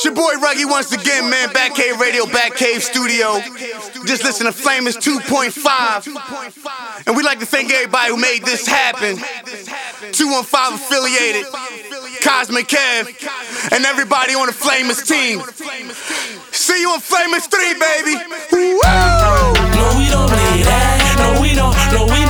It's your boy Ruggy once again, man. Batcave Radio, Batcave Studio. Just listen to Famous 2.5. And we'd like to thank everybody who made this happen. 215 affiliated, Cosmic Kev, and everybody on the Famous team. See you on Famous 3, baby. Woo! No, we don't play that. No, we don't.